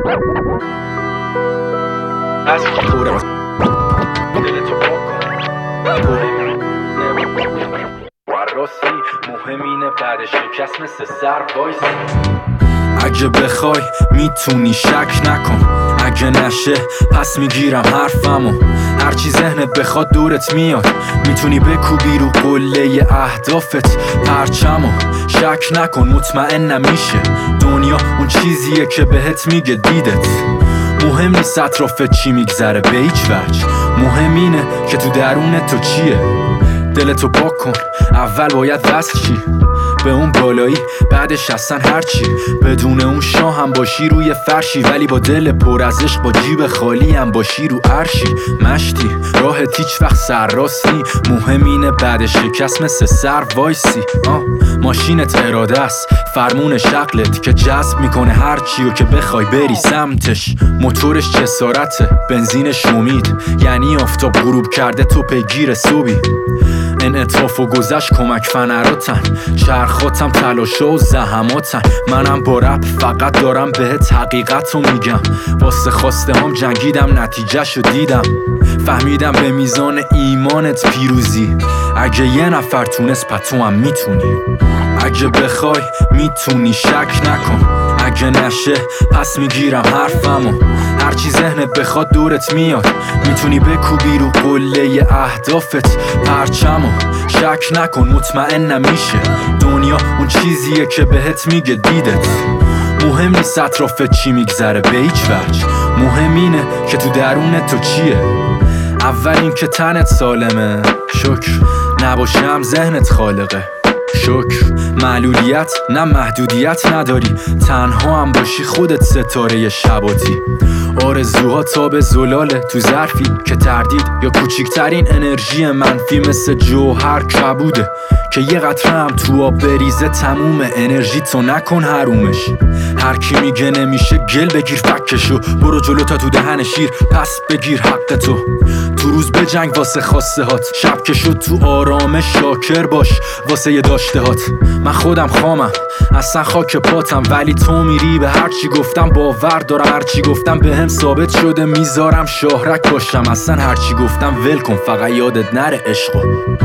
از پورم دلتو بکن راستی مهمینه بعد شکست مثل سر وایسی. اگه بخوای میتونی شک نکن، اگه نشه پس میگیرم حرفمو. هرچی ذهنت بخواد دورت میاد، میتونی بکوبی رو قله اهدافت پرچمو. شک نکن مطمئن نمیشه، دنیا اون چیزیه که بهت میگه دیدت. مهم نیست اطرافت چی میگذره به هیچ وجه، مهم اینه که تو درون تو چیه. دلتو پاک کن، اول باید وصل شی به اون بالایی، بعدش اصلا هرچی. بدون اون شاه هم باشی روی فرشی، ولی با دل پر از عشق با جیب خالی هم باشی رو عرشی. مشتی راحت هیچ وقت سرراست نی، مهم اینه بعد شکست مثل سر وایسی. ماشینت اراده است، فرمون شغلت که جذب میکنه هرچی و که بخوای بری سمتش. موتورش جسارته، بنزینش امید، یعنی آفتاب غروب کرده تو پیگیر صبحی. انعطاف و گذشت کمک فنراتن، چرخاتم تلاشا و زحماتن. منم با رپ فقط دارم بهت حقیقتو میگم، واسه خواسته هم جنگیدم نتیجهشو دیدم. فهمیدم به میزان ایمانت پیروزی، اگه یه نفر تونست پس تو هم میتونی. اگه بخوای میتونی شک نکن، اگه نشه پس میگیرم حرفمو. هرچی ذهنت بخواد دورت میاد، میتونی بکوبی رو قله اهدافت پرچمو. شک نکن مطمئن نمیشه، دنیا اون چیزیه که بهت میگه دیدت. مهم نیست اطرافت چی میگذره به هیچ وجه، مهم اینه که تو درون تو چیه. اول این که تنت سالمه، شکر نباشم ذهنت خالقه. شکر معلولیت نه محدودیت نداری، تنها هم باشی خودت ستاره شباتی. آرزوها تا به زلاله تو ظرفی که تردید یا کوچیکترین انرژی منفی مثل جوهر کبوده که یه قطره هم تو آب بریزه تموم انرژی تو نکن حرومش. هر کی میگه نمیشه گل بگیر فکشو، برو جلو تا تو دهن شیر پس بگیر حق تو. تو روز بجنگ واسه خواسته هات، شب که شد تو آرامش شاکر باش واسه یه داشته هات. من خودم خامم اصلا خاک پاتم، ولی تو میری به هرچی گفتم باور دارم. هرچی گفتم به هم ثابت شده، میذارم شهرک باشم. اصلا هرچی گفتم ول کن، فقط یادت نره عشقو.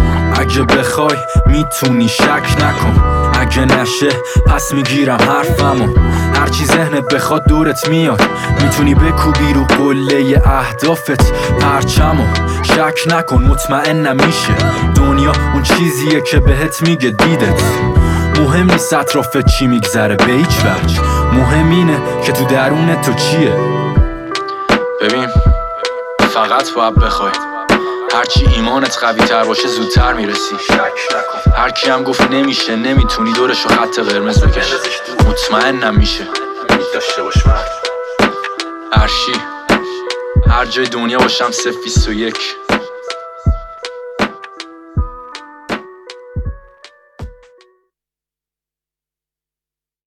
اگه بخوای میتونی شک نکن، اگه نشه پس میگیرم حرفمو. هرچی ذهنت بخواد دورت میاد، میتونی بکوبی رو قله اهدافت پرچمو. شک نکن مطمئن نمیشه، دنیا اون چیزیه که بهت میگه دیدت. مهم نیست اطرافت چی میگذره به هیچ وجه، مهم اینه که تو درون تو چیه. ببین فقط باید بخوای، هرچی ایمانت قوی تر باشه زودتر میرسی. هر کی هم گفت نمیشه نمیتونی، دورشو خط قرمز بکش، مطمئن نمیشه. هرچی هر جای دنیا باشم 021